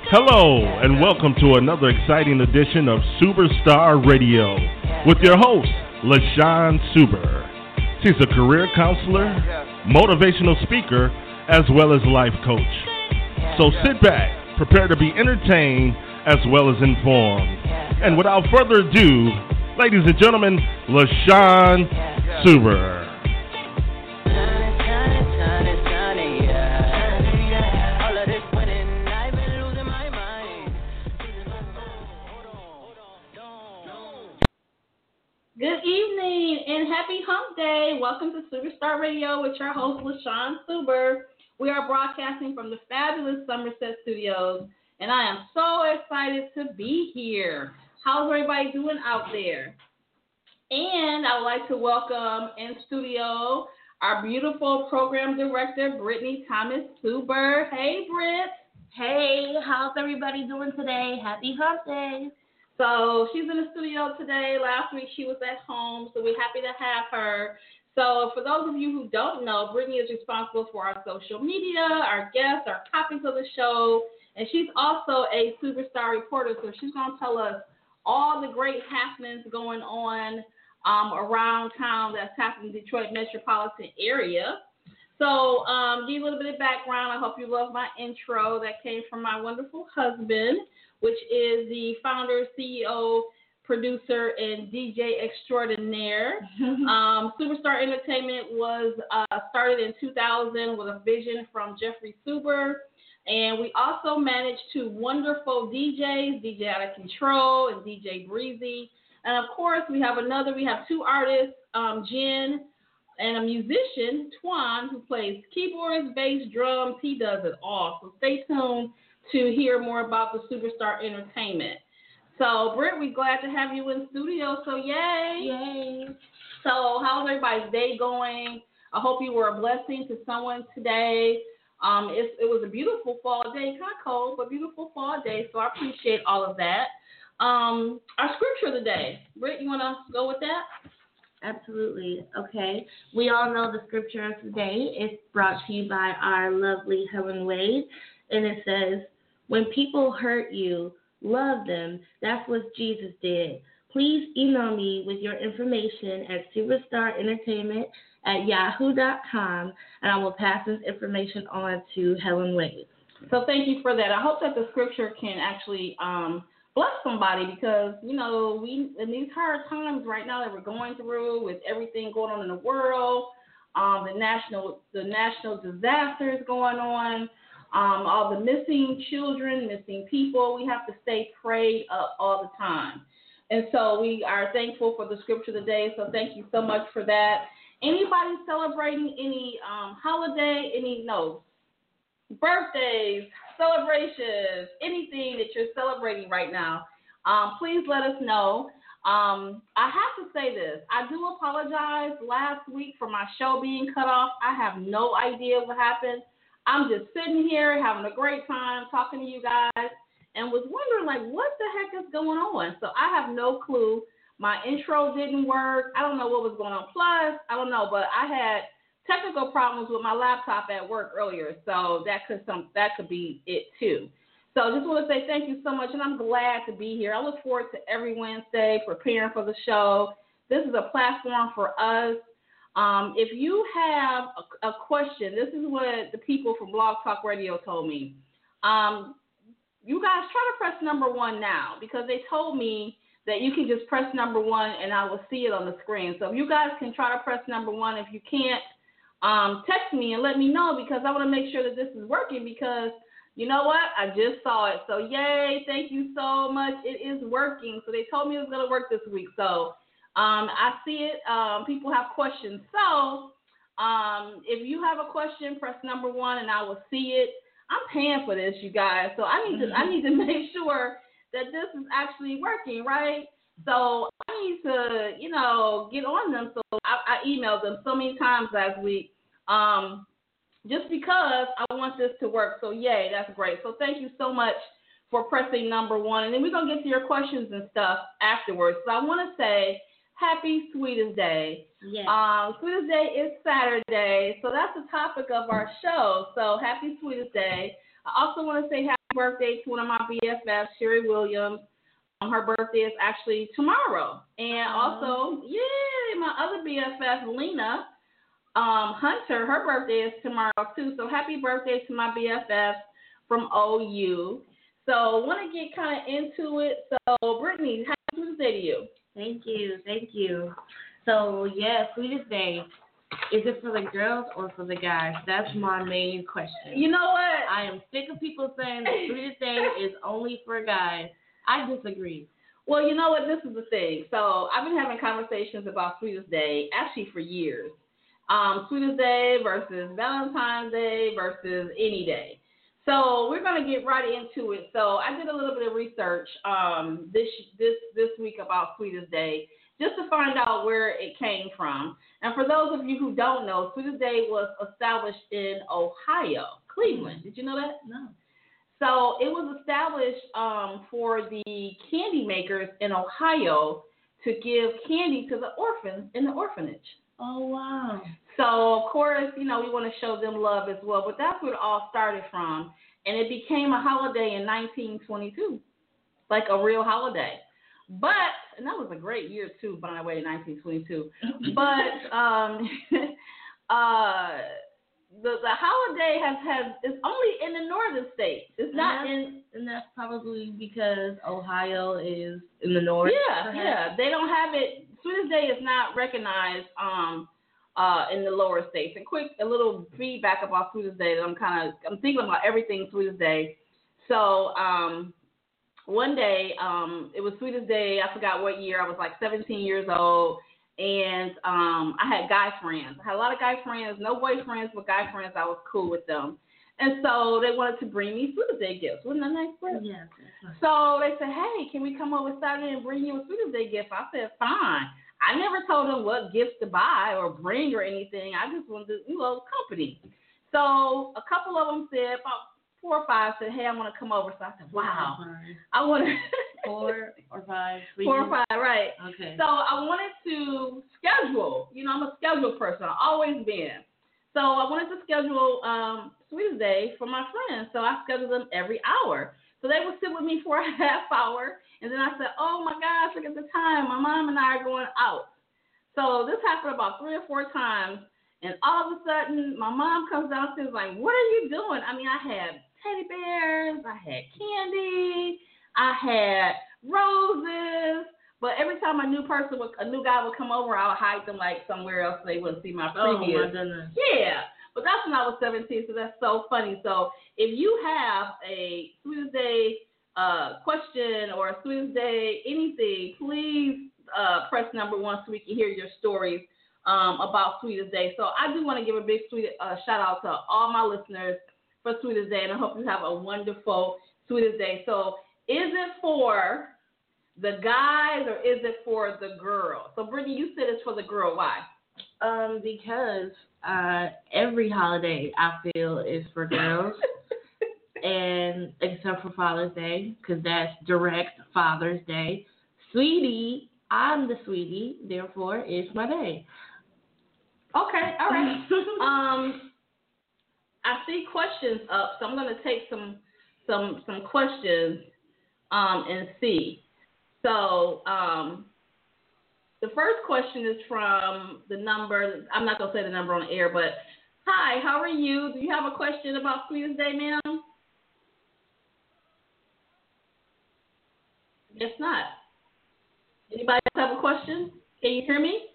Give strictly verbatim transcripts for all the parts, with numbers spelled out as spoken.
Hello, and welcome to another exciting edition of Superstar Radio with your host, LaShawn Suber. She's a career counselor, motivational speaker, as well as life coach. So sit back, prepare to be entertained, as well as informed. And without further ado, ladies and gentlemen, LaShawn Suber. Good evening and happy hump day. Welcome to Superstar Radio with your host, LaShawn Suber. We are broadcasting from the fabulous Somerset Studios, and I am so excited to be here. How's everybody doing out there? And I would like to welcome in studio our beautiful program director, Brittany Thomas Suber. Hey, Britt. Hey, how's everybody doing today? Happy hump day. So she's in the studio today. Last week she was at home, so we're happy to have her. So for those of you who don't know, Brittany is responsible for our social media, our guests, our topics of the show, and she's also a superstar reporter, so she's going to tell us all the great happenings going on um, around town that's happening in the Detroit metropolitan area. So um, give you a little bit of background. I hope you love my intro that came from my wonderful husband, which is the founder, C E O, producer, and D J extraordinaire. um, Superstar Entertainment was uh, started in two thousand with a vision from Jeffrey Suber. And we also manage two wonderful D Js, D J Out of Control and D J Breezy. And, of course, we have another, we have two artists, um, Jen, and a musician, Twan, who plays keyboards, bass, drums. He does it all. So stay tuned to hear more about the Superstar Entertainment. So, Britt, we're glad to have you in studio, so yay. Yay. So, how's everybody's day going? I hope you were a blessing to someone today. Um, it, it was a beautiful fall day, kind of cold, but beautiful fall day, so I appreciate all of that. Um, our scripture of the day. Britt, you want to go with that? Absolutely. Okay. We all know the scripture of today is brought to you by our lovely Helen Wade, and it says, when people hurt you, love them. That's what Jesus did. Please email me with your information at superstarentertainment at yahoo dot com, and I will pass this information on to Helen Wade. So thank you for that. I hope that the scripture can actually um, bless somebody because, you know, we in these hard times right now that we're going through with everything going on in the world, um, the national the national disasters going on, Um, all the missing children, missing people, we have to stay prayed up all the time. And so we are thankful for the scripture today, so thank you so much for that. Anybody celebrating any um, holiday, any, no, birthdays, celebrations, anything that you're celebrating right now, um, please let us know. Um, I have to say this. I do apologize last week for my show being cut off. I have no idea what happened. I'm just sitting here having a great time talking to you guys and was wondering, like, what the heck is going on? So I have no clue. My intro didn't work. I don't know what was going on. Plus, I don't know, but I had technical problems with my laptop at work earlier, so that could some that could be it too. So I just want to say thank you so much, and I'm glad to be here. I look forward to every Wednesday preparing for the show. This is a platform for us. Um, if you have a, a question, this is what the people from Blog Talk Radio told me. Um, you guys try to press number one now because they told me that you can just press number one and I will see it on the screen. So if you guys can try to press number one. If you can't, um, text me and let me know because I want to make sure that this is working because you know what? I just saw it. So yay, thank you so much. It is working. So they told me it was going to work this week. So Um, I see it. Um, people have questions. So um, if you have a question, press number one, and I will see it. I'm paying for this, you guys. So I need to I need to make sure that this is actually working, right? So I need to, you know, get on them. So I, I emailed them so many times last week, um, just because I want this to work. So yay, that's great. So thank you so much for pressing number one, and then we're gonna get to your questions and stuff afterwards. So I want to say happy Sweetest Day. Yes. Um, Sweetest Day is Saturday, so that's the topic of our show. So happy Sweetest Day. I also want to say happy birthday to one of my B F Fs, Sherry Williams. Um, her birthday is actually tomorrow. And also, yeah, my other B F F, Lena um, Hunter, her birthday is tomorrow too. So happy birthday to my B F F from O U. So I want to get kind of into it. So, Brittany, happy Tuesday to you. Thank you. Thank you. So, yeah, Sweetest Day. Is it for the girls or for the guys? That's my main question. You know what? I am sick of people saying that Sweetest Day is only for guys. I disagree. Well, you know what? This is the thing. So I've been having conversations about Sweetest Day actually for years. Um, Sweetest Day versus Valentine's Day versus any day. So we're going to get right into it. So I did a little bit of research um, this this this week about Sweetest Day just to find out where it came from. And for those of you who don't know, Sweetest Day was established in Ohio, Cleveland. Did you know that? No. So it was established um, for the candy makers in Ohio to give candy to the orphans in the orphanage. Oh, wow. So, of course, you know, we want to show them love as well. But that's where it all started from. And it became a holiday in nineteen twenty-two, like a real holiday. But, and that was a great year, too, by the way, nineteen twenty-two. But um, uh, the the holiday has, has is only in the northern states. It's not in. And that's probably because Ohio is in the north. Yeah, perhaps. yeah. They don't have it. Sweetest Day is not recognized um, uh, in the lower states. And quick, a little feedback about Sweetest Day that I'm kind of, I'm thinking about everything Sweetest Day. So um, one day, um, it was Sweetest Day, I forgot what year, I was like seventeen years old, and um, I had guy friends. I had a lot of guy friends, no boyfriends, but guy friends, I was cool with them. And so they wanted to bring me Sweetest Day gifts. Wasn't that nice, Brett? Yeah. So they said, hey, can we come over Saturday and bring you a Sweetest Day gift? I said, fine. I never told them what gifts to buy or bring or anything. I just wanted to, you know, company. So a couple of them said, about four or five said, hey, I want to come over. So I said, wow. I want to. Four or five. Four or five, right. Okay. So I wanted to schedule. You know, I'm a schedule person. I've always been. So I wanted to schedule um, Sweetest Day for my friends. So I scheduled them every hour. So they would sit with me for a half hour. And then I said, oh, my gosh, look at the time. My mom and I are going out. So this happened about three or four times. And all of a sudden, my mom comes downstairs like, what are you doing? I mean, I had teddy bears. I had candy. I had roses. But every time a new person, would, a new guy would come over, I would hide them like somewhere else so they wouldn't see my previous. Oh, my goodness. Yeah. But that's when I was seventeen, so that's so funny. So if you have a Sweetest Day uh, question or a Sweetest Day anything, please uh, press number one so we can hear your stories um, about Sweetest Day. So I do want to give a big sweet uh, shout out to all my listeners for Sweetest Day, and I hope you have a wonderful Sweetest Day. So is it for the guys or is it for the girl? So Brittany, you said it's for the girl. Why? Um, because uh, every holiday I feel is for girls, and except for Father's Day, because that's direct Father's Day. Sweetie, I'm the sweetie, therefore it's my day. Okay, all right. um, I see questions up, so I'm going to take some some some questions um and see. So um. The first question is from the number. I'm not going to say the number on the air, but hi, how are you? Do you have a question about Sweetest Day, ma'am? Guess not. Anybody else have a question? Can you hear me?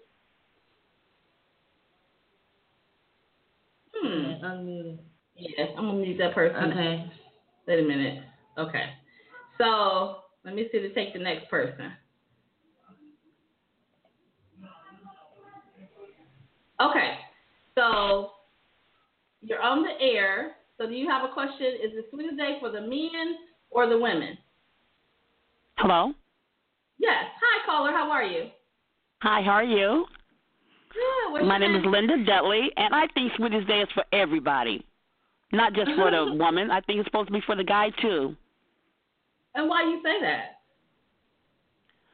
Hmm. Unmuted. Yes, I'm going to mute that person. Okay. Wait a minute. Okay. So let me see to take the next person. Okay, so you're on the air. So do you have a question? Is the Sweetest Day for the men or the women? Hello? Yes. Hi, caller. How are you? Hi, how are you? Good. What's My your name is Linda Dudley, and I think Sweetest Day is for everybody, not just for the woman. I think it's supposed to be for the guy, too. And why you say that?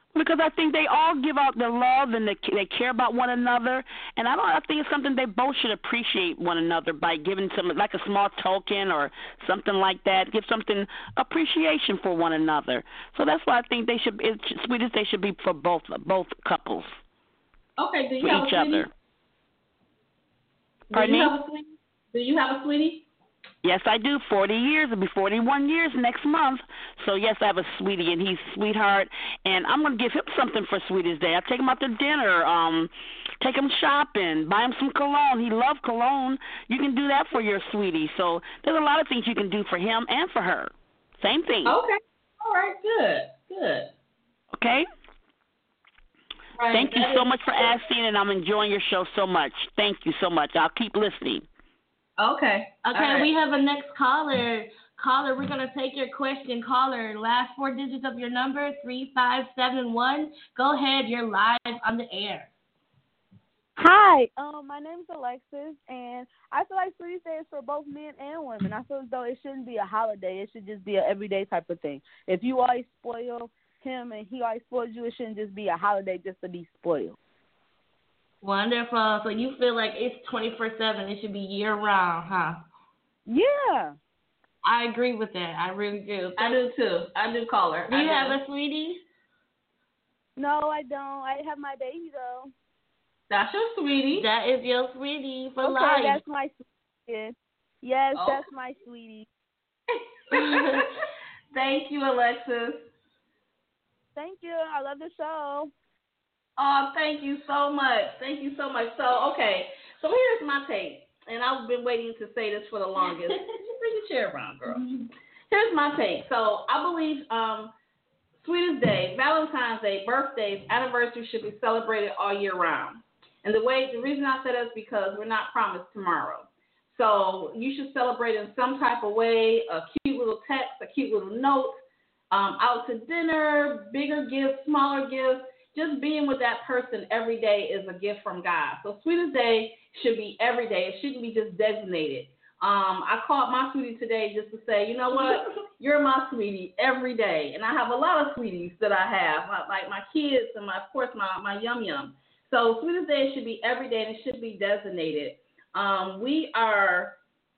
Because I think they all give out their love and they they care about one another, and I don't. I think it's something they both should appreciate one another by giving some like a small token or something like that. Give something appreciation for one another. So that's why I think they should. It's sweet as they should be for both both couples. Okay. Do you for have each a sweetie? other. Pardon do you me? have a sweetie? Do you have a sweetie? Yes, I do. Forty years. It'll be forty-one years next month. So yes, I have a sweetie, and he's a sweetheart. And I'm gonna give him something for Sweetest Day. I'll take him out to dinner. Um, take him shopping. Buy him some cologne. He loves cologne. You can do that for your sweetie. So there's a lot of things you can do for him and for her. Same thing. Okay. All right. Good. Good. Okay. Right. Thank you That so is- much for asking, and I'm enjoying your show so much. Thank you so much. I'll keep listening. Okay. Okay, All right. we have a next caller. Caller, we're going to take your question. Caller, last four digits of your number, three five seven one. Go ahead, you're live on the air. Hi, um, my name is Alexis, and I feel like Sweetest Day is for both men and women. I feel as though it shouldn't be a holiday. It should just be an everyday type of thing. If you always spoil him and he always spoils you, it shouldn't just be a holiday just to be spoiled. Wonderful. So you feel like it's twenty-four seven. It should be year-round, huh? Yeah. I agree with that. I really do. I do too. I do call her. Do I you do. have a sweetie? No, I don't. I have my baby, though. That's your sweetie. That is your sweetie for Okay, life. that's my sweetie. Yes, Oh. that's my sweetie. Thank you, Alexis. Thank you. I love the show. Oh, thank you so much. Thank you so much. So, okay. So here's my take, and I've been waiting to say this for the longest. Just bring your chair around, girl. Here's my take. So I believe um, Sweetest Day, Valentine's Day, birthdays, anniversaries should be celebrated all year round. And the way, the reason I say that is because we're not promised tomorrow. So you should celebrate in some type of way, a cute little text, a cute little note, um, out to dinner, bigger gifts, smaller gifts. Just being with that person every day is a gift from God. So Sweetest Day should be every day. It shouldn't be just designated. Um, I called my sweetie today just to say, you know what, you're my sweetie every day. And I have a lot of sweeties that I have, like my kids and, my, of course, my, my Yum Yum. So Sweetest Day should be every day, and it should be designated. Um, we are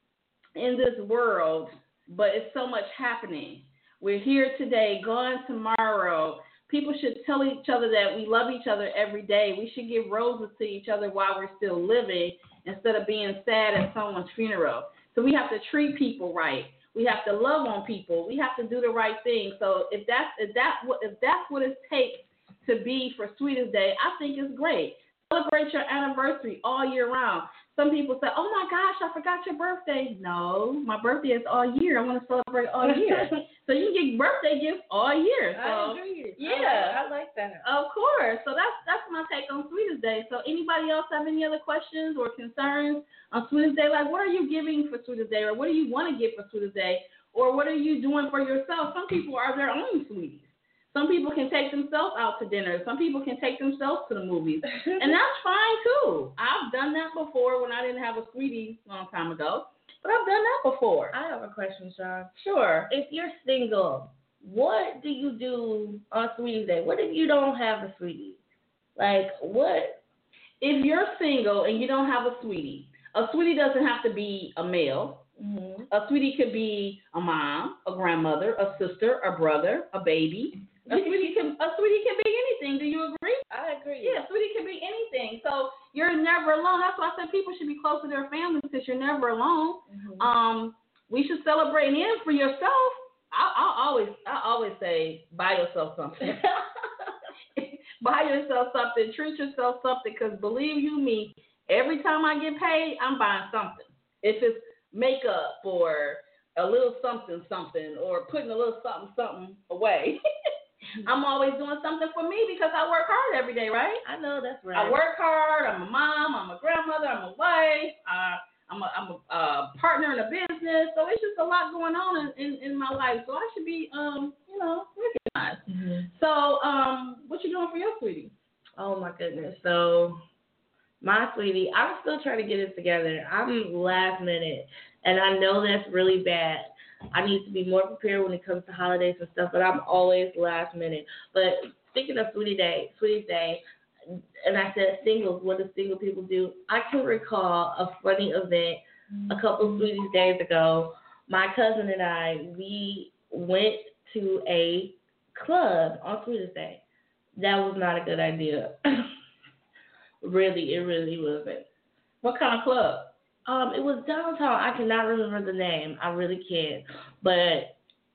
in this world, but it's so much happening. We're here today, gone tomorrow. People should tell each other that we love each other every day. We should give roses to each other while we're still living instead of being sad at someone's funeral. So we have to treat people right. We have to love on people. We have to do the right thing. So if that's if that if that's what it takes to be for Sweetest Day, I think it's great. Celebrate your anniversary all year round. Some people say, oh, my gosh, I forgot your birthday. No, my birthday is all year. I want to celebrate all year. So you can get birthday gifts all year. So, I agree. Yeah. I, I like that. Of course. So that's that's my take on Sweetest Day. So anybody else have any other questions or concerns on Sweetest Day? Like, what are you giving for Sweetest Day? Or what do you want to give for Sweetest Day? Or what are you doing for yourself? Some people are their own sweeties. Some people can take themselves out to dinner. Some people can take themselves to the movies. And that's fine, too. I've done that before when I didn't have a sweetie a long time ago. But I've done that before. I have a question, Sean. Sure. If you're single, what do you do on Sweetie's Day? What if you don't have a sweetie? Like, what? If you're single and you don't have a sweetie, a sweetie doesn't have to be a male. Mm-hmm. A sweetie could be a mom, a grandmother, a sister, a brother, a baby. A sweetie can a sweetie can be anything. Do you agree? I agree. Yeah, sweetie can be anything. So you're never alone. That's why I said people should be close to their families because you're never alone. Mm-hmm. Um, we should celebrate. And for yourself, I, I always I always say buy yourself something. Buy yourself something. Treat yourself something. Because believe you me, every time I get paid, I'm buying something. If it's makeup or a little something something or putting a little something something away. I'm always doing something for me because I work hard every day, right? I know that's right. I work hard. I'm a mom. I'm a grandmother. I'm a wife. Uh, I'm a, I'm a uh, partner in a business. So it's just a lot going on in, in, in my life. So I should be, um, you know, recognized. Mm-hmm. So um, what you doing for your sweetie? Oh, my goodness. So my sweetie, I'm still trying to get it together. I'm last minute, and I know that's really bad. I need to be more prepared when it comes to holidays and stuff, but I'm always last minute. But Speaking of Sweetie Day, Sweetie Day, and I said singles, what do single people do? I can recall a funny event a couple of Sweeties days ago. My cousin and I, we went to a club on Sweeties Day. That was not a good idea. Really, it really wasn't. What kind of club? Um, it was downtown. I cannot remember the name. I really can't. But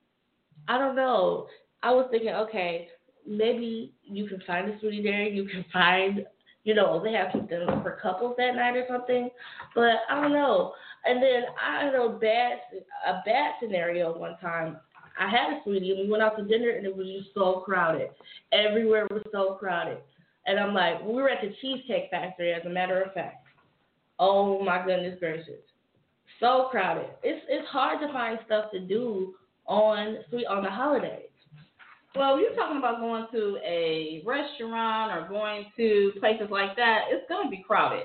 I don't know. I was thinking, okay, maybe you can find a Sweetie there. You can find, you know, they have something for couples that night or something. But I don't know. And then I had a bad, a bad scenario one time. I had a Sweetie, and we went out to dinner, and it was just so crowded. Everywhere was so crowded. And I'm like, we were at the Cheesecake Factory, as a matter of fact. Oh, my goodness gracious. So crowded. It's it's hard to find stuff to do on sweet on the holidays. Well, if you're talking about going to a restaurant or going to places like that, it's going to be crowded.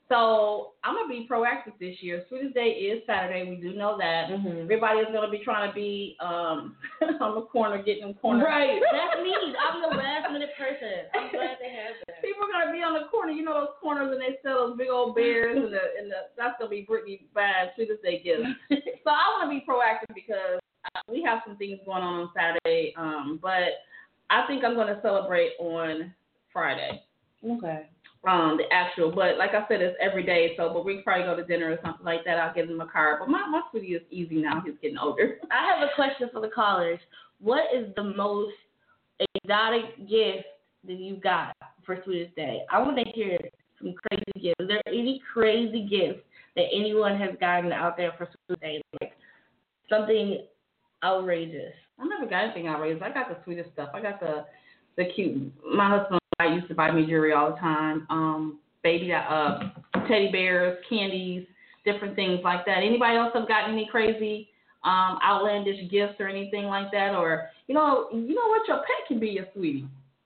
So I'm going to be proactive this year. Sweetest Day is Saturday. We do know that. Mm-hmm. Everybody is going to be trying to be um, on the corner, getting in the corner. Right. That's me. I'm the last minute person. I'm glad they have that. People are going to be on the corner. You know those corners and they sell those big old bears and, the, and the, that's going to be Brittany bad Sweetest Day gifts. So I want to be proactive because uh, we have some things going on on Saturday. Um, but I think I'm going to celebrate on Friday. Okay. Um, the actual, but like I said, it's every day. So, but we can probably go to dinner or something like that. I'll give him a card. But my my sweetie is easy now. He's getting older. I have a question for the callers. What is the most exotic gift that you got for Sweetest Day? I want to hear some crazy gifts. Is there any crazy gifts that anyone has gotten out there for Sweetest Day? Like something outrageous. I never got anything outrageous. I got the sweetest stuff. I got the the cute. My husband I used to buy me jewelry all the time. Um, baby, uh, teddy bears, candies, different things like that. Anybody else have gotten any crazy, um, outlandish gifts or anything like that? Or you know, you know what, your pet can be your sweetie.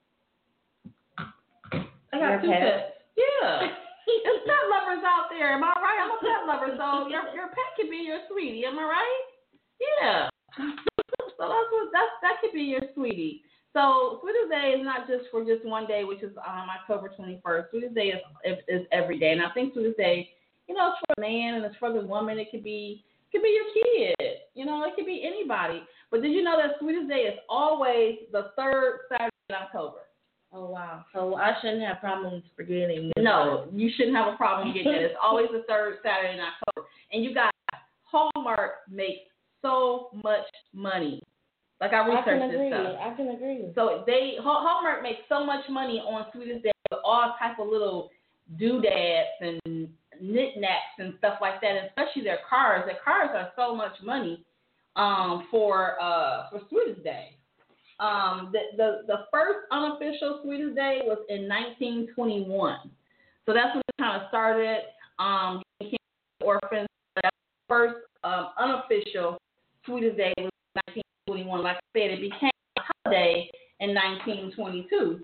I got your two pet? pets. Yeah, there's pet lovers out there. Am I right? I'm a pet lover, so your your pet can be your sweetie. Am I right? Yeah. So that's what that's that could be your sweetie. So Sweetest Day is not just for just one day, which is um, October twenty-first. Sweetest Day is, is is every day, and I think Sweetest Day, you know, it's for the man and it's for the woman. It could be it could be your kid, you know, it could be anybody. But did you know that Sweetest Day is always the third Saturday in October? Oh wow! So I shouldn't have problems forgetting. No, you shouldn't have a problem getting it. It's always the third Saturday in October, and you got Hallmark makes so much money. Like I researched I can agree. this stuff. I can agree. So they Hallmark makes so much money on Sweetest Day with all type of little doodads and knickknacks and stuff like that, and especially their cars. Their cars are so much money um, for uh, for Sweetest Day. Um, the, the the first unofficial Sweetest Day was in nineteen twenty-one. So that's when it kind of started. Um, orphans. That first um, unofficial Sweetest Day was nineteen twenty-one. Like I said, it became a holiday in nineteen twenty-two.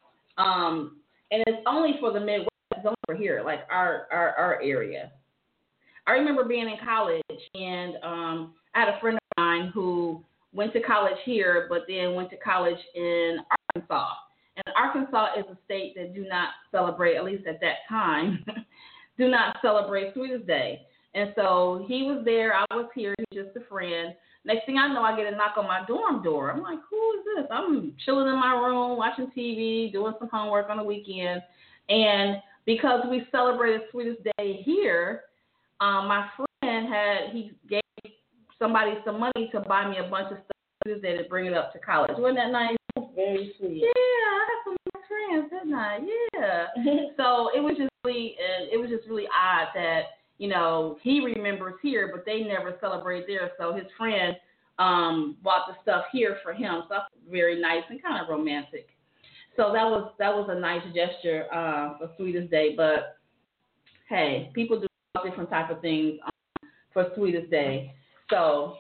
Um, and it's only for the Midwest. It's only for here, like our, our, our area. I remember being in college, and um, I had a friend of mine who went to college here, but then went to college in Arkansas. And Arkansas is a state that do not celebrate, at least at that time, do not celebrate Sweetest Day. And so he was there, I was here, he was just a friend. Next thing I know, I get a knock on my dorm door. I'm like, who is this? I'm chilling in my room, watching T V, doing some homework on the weekend. And because we celebrated Sweetest Day here, um, my friend had, he gave somebody some money to buy me a bunch of stuff Sweetest Day to bring it up to college. Wasn't that nice? Very sweet. Yeah, I had some nice friends, didn't I? Yeah. So it was just really, it was just really odd that, you know, he remembers here, but they never celebrate there. So his friend um, bought the stuff here for him. So that's very nice and kind of romantic. So that was that was a nice gesture uh, for Sweetest Day. But hey, people do different type of things um, for Sweetest Day. So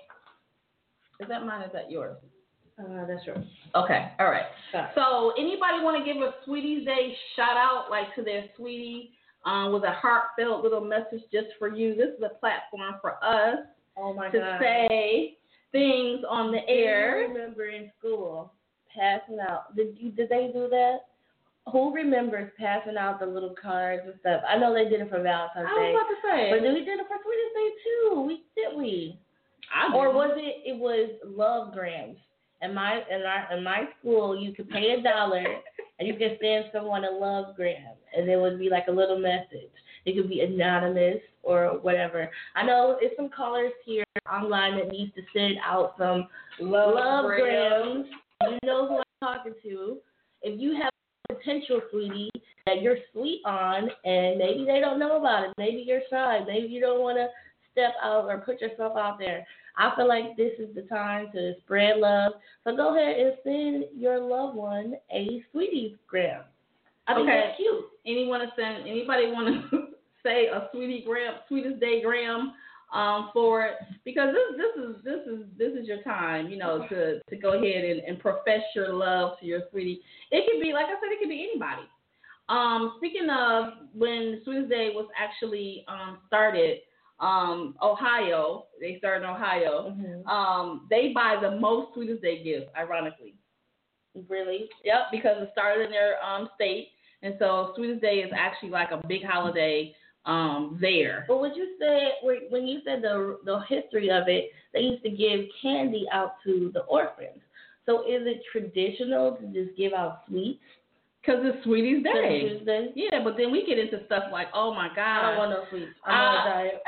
is that mine? Or is that yours? Uh, that's yours. Okay. All right. Sorry. So anybody want to give a Sweetest Day shout out, like to their sweetie? Um, with a heartfelt little message just for you. This is a platform for us oh my to God. say things on the air. I remember in school, passing out. Did you? Did they do that? Who remembers passing out the little cards and stuff? I know they did it for Valentine's I Day. was about to say. But then we did it for Sweetest Day too. We did we? I Or was it? It was love grams. In my in our in my school, you could pay a dollar and you could send someone a love gram, and it would be like a little message. It could be anonymous or whatever. I know it's some callers here online that needs to send out some love, love grams. You know who I'm talking to. If you have a potential sweetie that you're sweet on, and maybe they don't know about it, maybe you're shy, maybe you don't want to step out or put yourself out there. I feel like this is the time to spread love. So go ahead and send your loved one a sweetie gram. I think okay. that's cute. Anyone to send? Anybody want to say a sweetie gram, Sweetest Day gram um, for it? Because this this is this is this is your time, you know, to, to go ahead and, and profess your love to your sweetie. It could be, like I said, it could be anybody. Um, speaking of when Sweetest Day was actually um, started. Um, Ohio, they started in Ohio. Mm-hmm. Um, they buy the most Sweetest Day gifts, ironically. Really? Yep, because it started in their um, state, and so Sweetest Day is actually like a big holiday um, there. But would you say, when you said the the history of it, they used to give candy out to the orphans. So is it traditional to just give out sweets? Because it's Sweetest Day. Tuesday. Yeah, but then we get into stuff like, oh my God. I don't want no sweets. I'm on uh, a diet.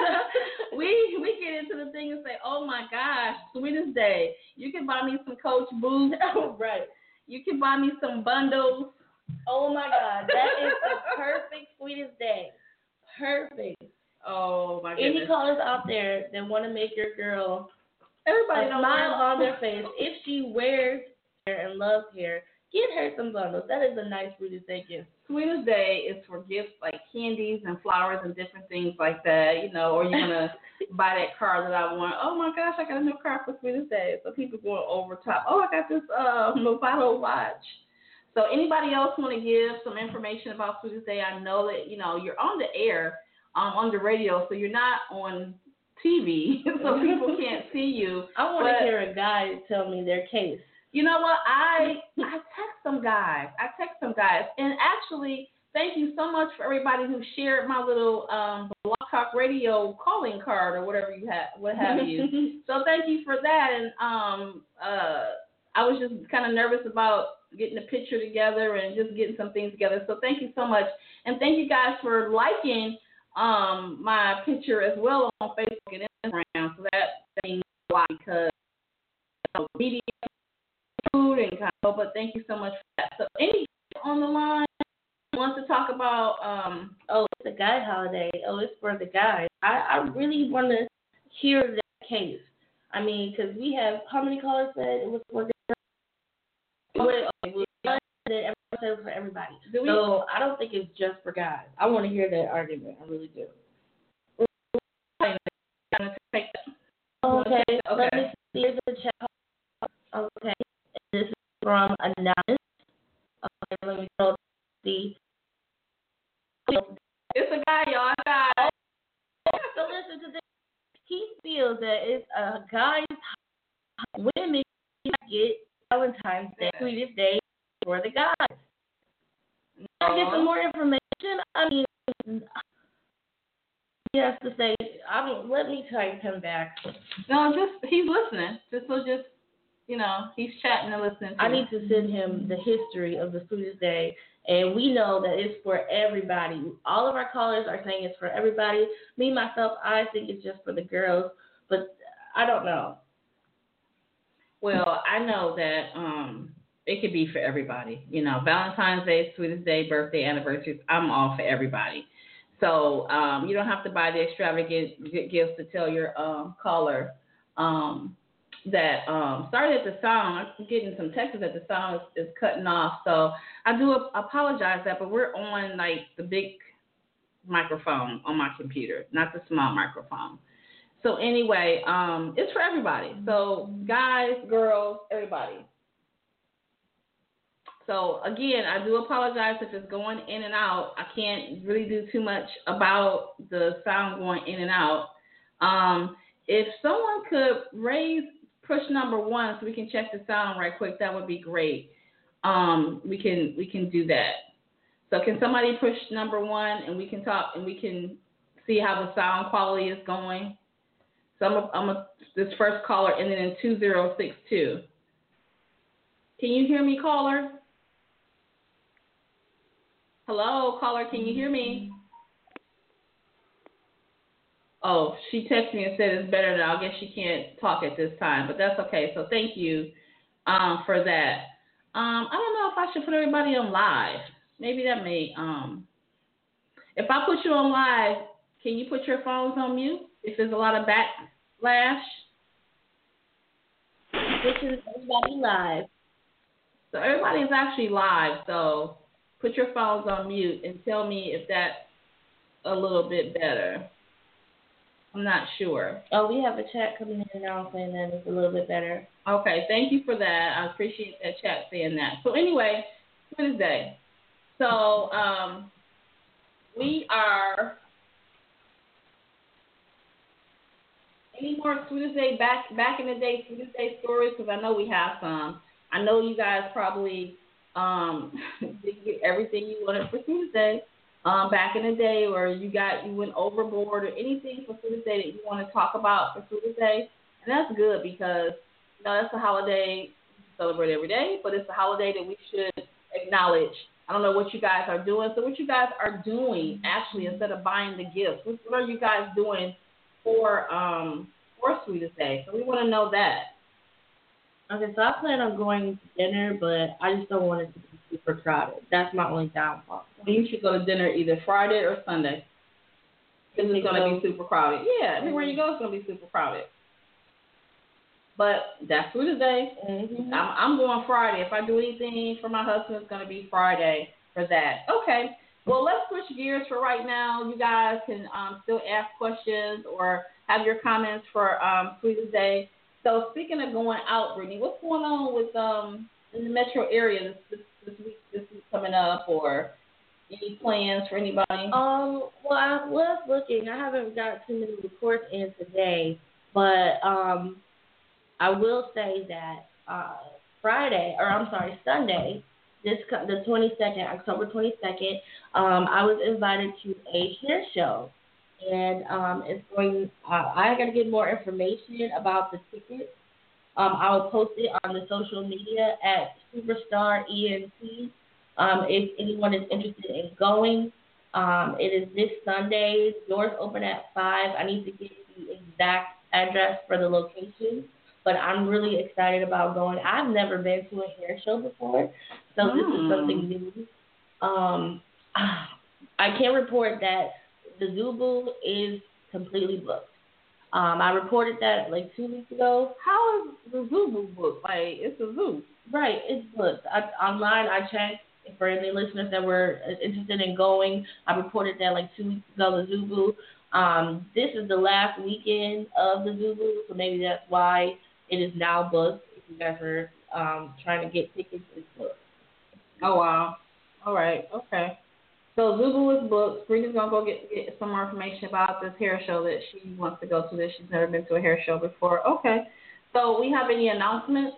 we we get into the thing and say, oh my gosh, Sweetest Day. You can buy me some Coach Boost. Oh, right. You can buy me some bundles. Oh my God, that is the perfect Sweetest Day. Perfect. Oh my goodness. Any callers out there that want to make your girl Everybody a smile on their face if she wears hair and loves hair, get her some bundles. That is a nice Sweetest Day gift. Sweetest Day is for gifts like candies and flowers and different things like that, you know, or you're going to buy that car that I want. Oh, my gosh, I got a new car for Sweetest Day. So people going over top. Oh, I got this uh, Movado watch. So anybody else want to give some information about Sweetest Day? I know that, you know, you're on the air, um, on the radio, so you're not on T V, so people can't see you. I want to hear a guy tell me their case. You know what? I I text some guys. I text some guys. And actually, thank you so much for everybody who shared my little um, Blog Talk Radio calling card or whatever you have, what have you. So thank you for that. And um, uh, I was just kind of nervous about getting a picture together and just getting some things together. So thank you so much. And thank you guys for liking um, my picture as well on Facebook and Instagram. So that means a lot because of media. Food and kind of, but thank you so much for that. So, any on the line wants to talk about? Um, oh, it's a guy holiday. Oh, it's for the guys. I, I really want to hear that case. I mean, because we have how many callers said it was for the guys? Everyone said it was for everybody. Do we, so I don't think it's just for guys. I want to hear that argument. I really do. Okay. Okay. Let me see if the chat. Okay. This is from Anonymous. Okay, let me go see. It's a guy, y'all. A guy. So listen to this. He feels that it's a guy's women get Valentine's Day, Sweetest Day for the guys. Can I get some more information? I mean, he has to say, I don't, let me type him back. No, just, he's listening. Just so just. You know, he's chatting and listening to I me. need to send him the history of the Sweetest Day, and we know that it's for everybody. All of our callers are saying it's for everybody. Me, myself, I think it's just for the girls, but I don't know. Well, I know that um, it could be for everybody. You know, Valentine's Day, Sweetest Day, birthday, anniversaries, I'm all for everybody. So um, you don't have to buy the extravagant gifts to tell your um, caller um that um, sorry that the sound, I'm getting some texts that the sound is, is cutting off. So I do apologize that, but we're on like the big microphone on my computer, not the small microphone. So anyway, um, it's for everybody. So guys, girls, everybody. So again, I do apologize if it's going in and out. I can't really do too much about the sound going in and out. Um, if someone could raise push number one so we can check the sound right quick, that would be great. Um, we can we can do that. So can somebody push number one and we can talk and we can see how the sound quality is going? So I'm a, I'm a, this first caller ending in two zero six two. Can you hear me, caller? Hello, caller, can you hear me? Oh, she texted me and said it's better now. I guess she can't talk at this time, but that's okay. So thank you um, for that. Um, I don't know if I should put everybody on live. Maybe that may. Um, if I put you on live, can you put your phones on mute if there's a lot of backlash? This is everybody live. So everybody's actually live. So put your phones on mute and tell me if that's a little bit better. I'm not sure. Oh, we have a chat coming in now saying that it's a little bit better. Okay, thank you for that. I appreciate that chat saying that. So anyway, Wednesday. So um, we are any more Sweetest Day back back in the day Sweetest Day stories, because I know we have some. I know you guys probably um, didn't get everything you wanted for Sweetest Day. Um, back in the day, or you got you went overboard, or anything for Sweetest Day that you want to talk about for Sweetest Day, and that's good because you know that's a holiday we celebrate every day, but it's a holiday that we should acknowledge. I don't know what you guys are doing, so what you guys are doing actually instead of buying the gifts, what, what are you guys doing for um for Sweetest Day? So we want to know that. Okay, so I plan on going to dinner, but I just don't want it to be super crowded. That's my only downfall. You should go to dinner either Friday or Sunday. Because it's going to be super crowded. Yeah, everywhere you go, it's going to be super crowded. But that's Sweetest Day. Mm-hmm. I'm, I'm going Friday. If I do anything for my husband, it's going to be Friday for that. Okay. Well, let's switch gears for right now. You guys can um, still ask questions or have your comments for um, Sweetest Day. So speaking of going out, Brittany, what's going on with um in the metro area this, this, this week? This week coming up, or any plans for anybody? Um. Well, I was looking. I haven't got too many reports in today, but um, I will say that uh, Friday, or I'm sorry, Sunday, this the twenty-second, October twenty-second, um, I was invited to a hair show. And um, it's going. Uh, I got to get more information about the tickets. Um, I will post it on the social media at Superstar E N T. Um, if anyone is interested in going, um, it is this Sunday. Doors open at five. I need to get the exact address for the location, but I'm really excited about going. I've never been to a hair show before, so mm. this is something new. Um, I can report that the Zubu is completely booked. Um, I reported that like two weeks ago. How is the Zubu booked? Like, it's a zoo. Right, it's booked. I, online, I checked. For any listeners that were interested in going, I reported that like two weeks ago, the Zubu. Um, this is the last weekend of the Zubu, so maybe that's why it is now booked. If you guys are um, trying to get tickets, it's booked. Oh, wow. All right, okay. So Zubu is booked. Brittany's going to go get, get some more information about this hair show that she wants to go to that she's never been to a hair show before. Okay. So we have any announcements?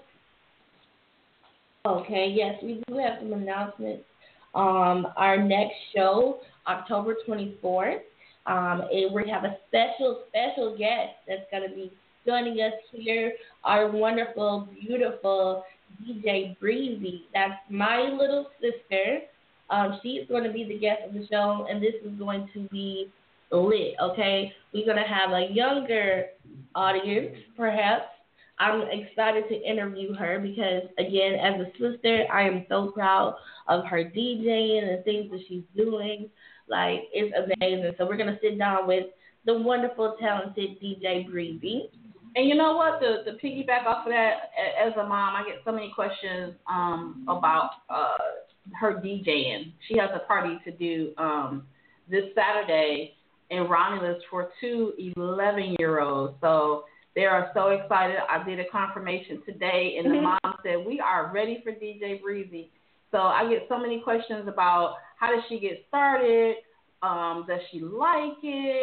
Okay, yes, we do have some announcements. Um, our next show, October twenty-fourth, um, and we have a special, special guest that's going to be joining us here, our wonderful, beautiful D J Breezy. That's my little sister. Um, she is going to be the guest of the show, and this is going to be lit, okay? We're going to have a younger audience, perhaps. I'm excited to interview her because, again, as a sister, I am so proud of her DJing and the things that she's doing. Like, it's amazing. So we're going to sit down with the wonderful, talented D J Breezy. And you know what? To, to piggyback off of that, as a mom, I get so many questions um, about uh, her DJing. She has a party to do um, this Saturday in Romulus for two eleven-year-olds. So they are so excited. I did a confirmation today, and the Mm-hmm. mom said, we are ready for D J Breezy. So I get so many questions about how does she get started? Um, does she like it?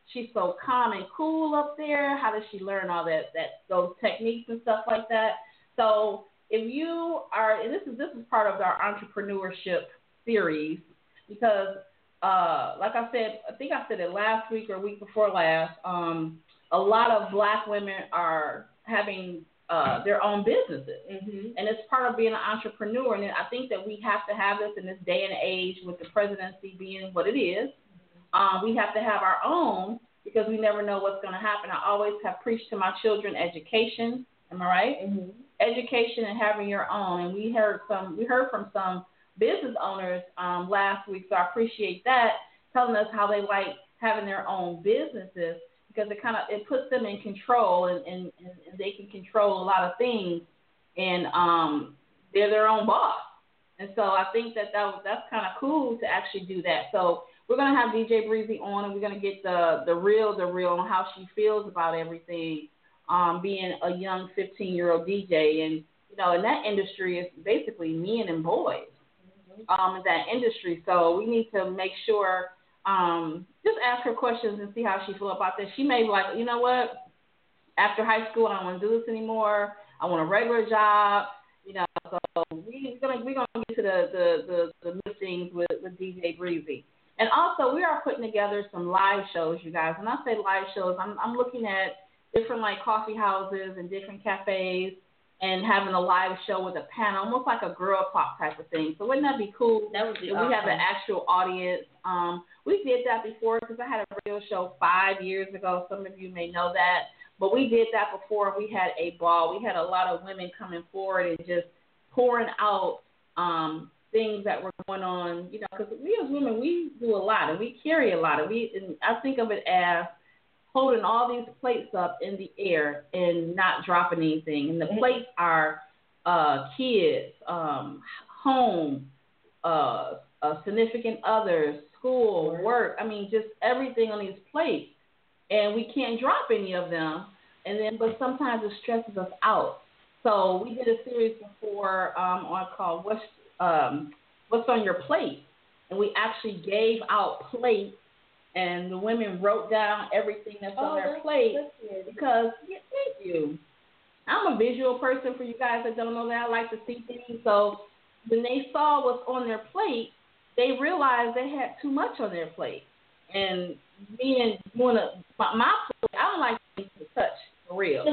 she's so calm and cool up there. How does she learn all that, that those techniques and stuff like that? So if you are, and this is this is part of our entrepreneurship series, because uh, like I said, I think I said it last week or week before last, um, a lot of black women are having uh, their own businesses. Mm-hmm. And it's part of being an entrepreneur. And I think that we have to have this in this day and age with the presidency being what it is. Um, we have to have our own because we never know what's going to happen. I always have preached to my children education. Am I right? Mm-hmm. Education and having your own. And we heard some. We heard from some business owners um, last week, so I appreciate that, telling us how they like having their own businesses because it kind of it puts them in control and, and, and they can control a lot of things, and um, they're their own boss. And so I think that, that was, that's kind of cool to actually do that. So we're going to have D J Breezy on, and we're going to get the, the real, the real on how she feels about everything, um, being a young fifteen-year-old D J. And, you know, in that industry, it's basically men and boys. Um, in that industry, so we need to make sure, um, just ask her questions and see how she feels about this. She may be like, you know what, after high school, I don't want to do this anymore. I want a regular job, you know. So we, we're gonna we're gonna get to the the the, the listings with, with D J Breezy, and also we are putting together some live shows, you guys. When I say live shows, I'm I'm looking at different like coffee houses and different cafes, and having a live show with a panel, almost like a girl talk type of thing. So wouldn't that be cool? That would be if awesome. We have an actual audience. Um, we did that before because I had a radio show five years ago. Some of you may know that. But we did that before. We had a ball. We had a lot of women coming forward and just pouring out um, things that were going on. You know, because we as women, we do a lot and we carry a lot. And, we, and I think of it as holding all these plates up in the air and not dropping anything. And the plates are uh, kids, um, home, uh, uh, significant others, school, work. I mean, just everything on these plates. And we can't drop any of them. And then, but sometimes it stresses us out. So we did a series before um, on called What's, um, What's on Your Plate? And we actually gave out plates. And the women wrote down everything that's oh, on their that's, plate that's because, yeah, thank you. I'm a visual person for you guys that don't know that. I like to see things. So when they saw what's on their plate, they realized they had too much on their plate. And me and doing a, my, my plate, I don't like things to touch for real.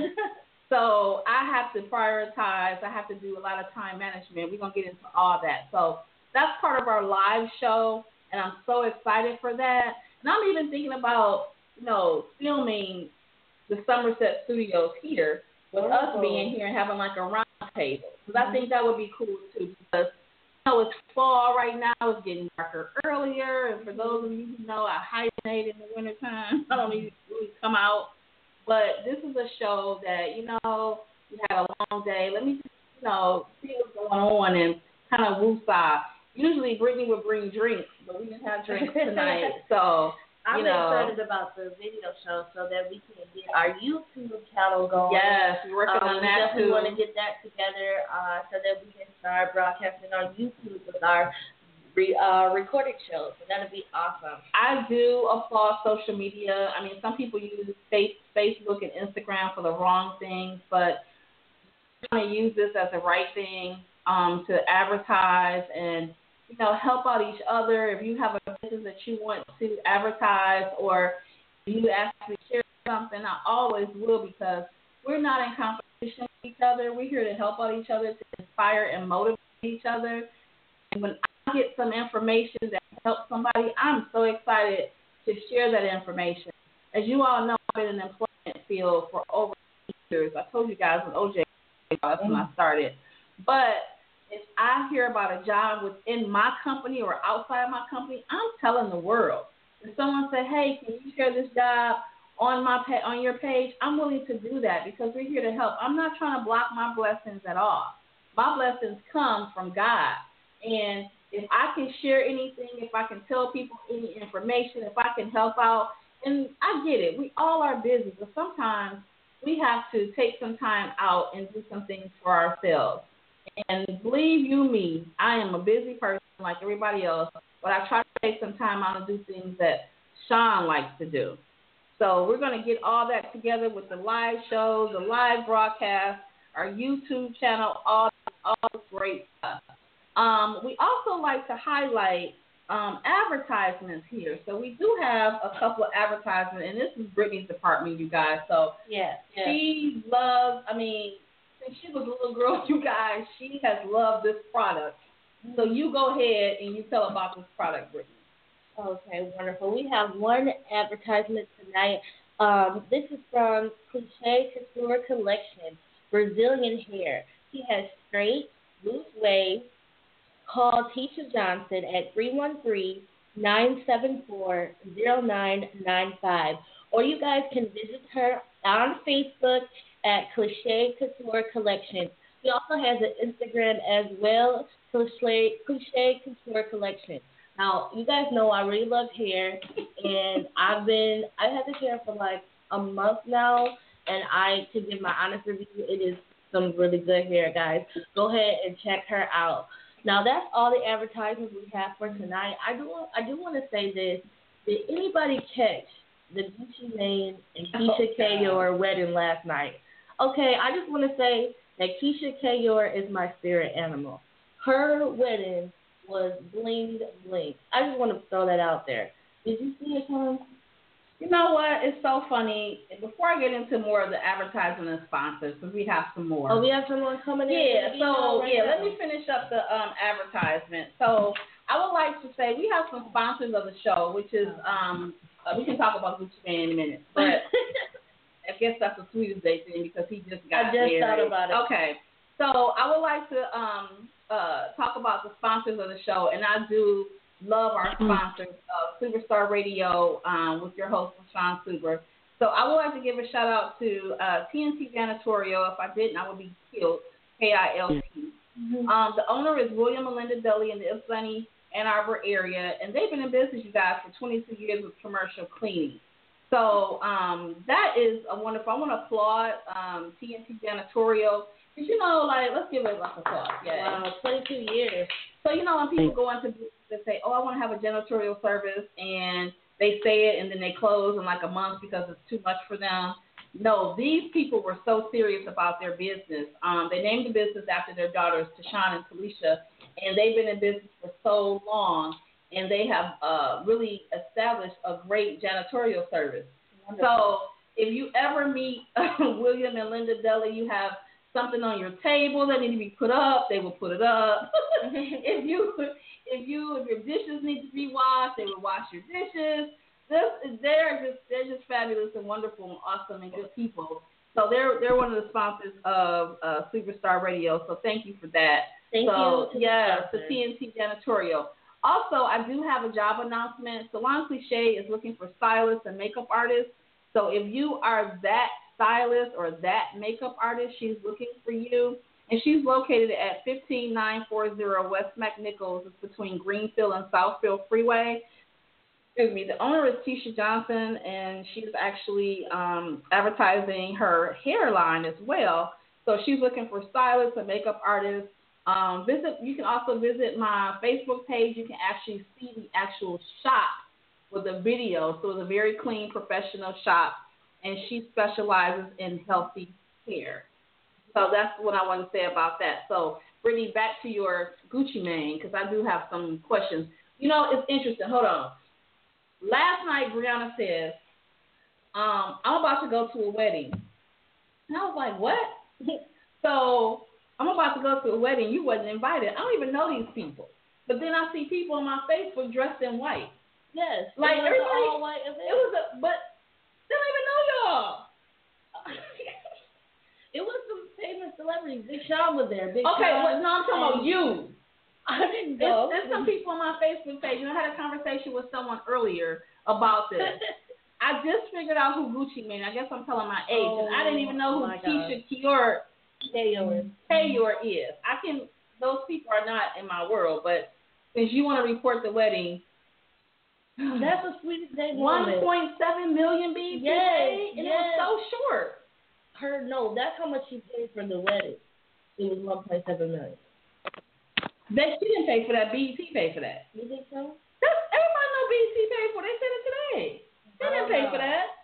So I have to prioritize. I have to do a lot of time management. We're going to get into all that. So that's part of our live show, and I'm so excited for that. And I'm even thinking about, you know, filming the Somerset Studios here with oh. us being here and having like a round table. Because mm-hmm. I think that would be cool too. Because, you know, it's fall right now. It's getting darker earlier. And for those of you who know, I hibernate in the wintertime. I don't even really come out. But this is a show that, you know, you had a long day. Let me just, you know, see what's going on and kind of woosah. Usually Brittany would bring drinks, but we didn't have drinks tonight. So, I'm you know. excited about the video show so that we can get our YouTube channel going. Yes, we're working um, on that we definitely too. want to get that together uh, so that we can start broadcasting on YouTube with our re, uh, recorded shows. So that'll be awesome. I do applaud social media. I mean, some people use face, Facebook and Instagram for the wrong things, but I'm going to use this as the right thing um, to advertise and, you know, help out each other. If you have a business that you want to advertise or you actually share something, I always will because we're not in competition with each other. We're here to help out each other, to inspire and motivate each other. And when I get some information that helps somebody, I'm so excited to share that information. As you all know, I've been in the employment field for over years. I told you guys when O J, that's when I started. But if I hear about a job within my company or outside my company, I'm telling the world. If someone said, hey, can you share this job on my pa- on your page, I'm willing to do that because we're here to help. I'm not trying to block my blessings at all. My blessings come from God. And if I can share anything, if I can tell people any information, if I can help out, and I get it. We all are busy, but sometimes we have to take some time out and do some things for ourselves. And believe you me, I am a busy person like everybody else, but I try to take some time out and do things that Sean likes to do. So we're going to get all that together with the live shows, the live broadcast, our YouTube channel, all all this great stuff. Um, we also like to highlight um, advertisements here. So we do have a couple of advertisements, and this is Brittany's department, you guys. So yeah, yeah. she loves, I mean, since she was a little girl, you guys, she has loved this product. So you go ahead and you tell about this product, Brittany. Okay, wonderful. We have one advertisement tonight. Um, this is from Cliche Couture Collection, Brazilian hair. She has straight, loose waves. Call Tisha Johnson at three one three, nine seven four, zero nine nine five. Or you guys can visit her on Facebook at Cliche Couture Collection. She also has an Instagram as well, Cliche, Cliche Couture Collection. Now, you guys know I really love hair, and I've been, I had this hair for like a month now, and I, to give my honest review, it is some really good hair, guys. Go ahead and check her out. Now, that's all the advertisements we have for tonight. I do want, I do want to say this. Did anybody catch the Gucci Mane and Keisha oh, Kayor wedding last night? Okay, I just want to say that Keisha Kayor is my spirit animal. Her wedding was bling bling. I just want to throw that out there. Did you see it, Tom? You know what? It's so funny. Before I get into more of the advertising and sponsors, because we have some more. Oh, we have someone coming in? Yeah, so, right yeah, now. Let me finish up the um, advertisement. So, I would like to say we have some sponsors of the show, which is, um, uh, we can talk about Gucci Mane in a minute, but I guess that's the sweetest day thing because he just got I just married. thought about it. Okay, so I would like to um, uh, talk about the sponsors of the show, and I do love our sponsors, uh, Superstar Radio, um, with your host, Sean Super. So I would like to give a shout out to uh, T N T Janitorial. If I didn't, I would be killed. K I L T. Mm-hmm. Um, the owner is William and Linda Dudley in the Ypsilanti, Ann Arbor area, and they've been in business, you guys, for twenty-two years with commercial cleaning. So um, that is a wonderful. I want to applaud um, T N T Janitorial. Because, you know, like, let's give it like a applause. Yeah. Wow, twenty-two years. So, you know, when people go into business and say, oh, I want to have a janitorial service, and they say it and then they close in like a month because it's too much for them. No, these people were so serious about their business. Um, they named the business after their daughters, Tashawn and Talisha, and they've been in business for so long, and they have uh, really established a great janitorial service. Wonderful. So if you ever meet William and Linda Dudley, you have something on your table that need to be put up, they will put it up. if you if you if your dishes need to be washed, they will wash your dishes. This they're just they're just fabulous and wonderful and awesome and good people. So they're they're one of the sponsors of uh, Superstar Radio. So thank you for that. Thank so, you. Yeah, the T N T Janitorial. Also, I do have a job announcement. Salon Cliche is looking for stylists and makeup artists. So if you are that stylist or that makeup artist, she's looking for you. And she's located at fifteen nine forty West McNichols. It's between Greenfield and Southfield Freeway. Excuse me. The owner is Tisha Johnson, and she's actually um, advertising her hairline as well. So she's looking for stylists and makeup artists. Um, visit. You can also visit my Facebook page. You can actually see the actual shop with a video. So it's a very clean, professional shop, and she specializes in healthy hair. So that's what I want to say about that. So, Brittany, back to your Gucci Mane, because I do have some questions. You know, it's interesting. Hold on. Last night, Brianna says, um, I'm about to go to a wedding. And I was like, what? So, I'm about to go to a wedding. You wasn't invited. I don't even know these people. But then I see people on my Facebook dressed in white. Yes. Like, it was everybody, all white event. It was a, but they don't even know y'all. It was some famous celebrities. Big Sean was there. Big okay, Sean, well, no, I'm talking about you. I didn't go. There's, there's some people on my Facebook page. And I had a conversation with someone earlier about this. I just figured out who Gucci Mane. I guess I'm telling my age. Oh, and I didn't even know who Keisha Kayor Kayor is. I can. Those people are not in my world. But since you want to report the wedding, that's the sweetest day. one point seven million B T yes, and yes. it was so short. Her no, that's how much she paid for the wedding. It was one point seven million. That she didn't pay for that. B E T paid for that. You think so? That's, everybody know B E T paid for. They said it today. They didn't pay know. for that. I